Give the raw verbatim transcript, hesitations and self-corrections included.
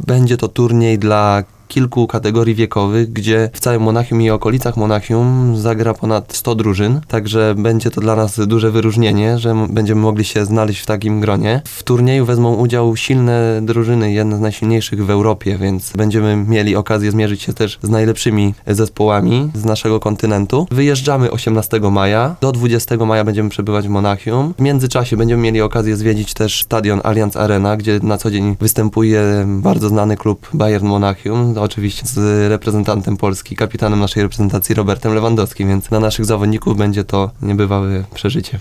Będzie to turniej dla kilku kategorii wiekowych, gdzie w całym Monachium i okolicach Monachium zagra ponad sto drużyn, także będzie to dla nas duże wyróżnienie, że m- będziemy mogli się znaleźć w takim gronie. W turnieju wezmą udział silne drużyny, jedne z najsilniejszych w Europie, więc będziemy mieli okazję zmierzyć się też z najlepszymi zespołami z naszego kontynentu. Wyjeżdżamy osiemnastego maja, do dwudziestego maja będziemy przebywać w Monachium. W międzyczasie będziemy mieli okazję zwiedzić też stadion Allianz Arena, gdzie na co dzień występuje bardzo znany klub Bayern Monachium, oczywiście z reprezentantem Polski, kapitanem naszej reprezentacji Robertem Lewandowskim, więc dla naszych zawodników będzie to niebywałe przeżycie.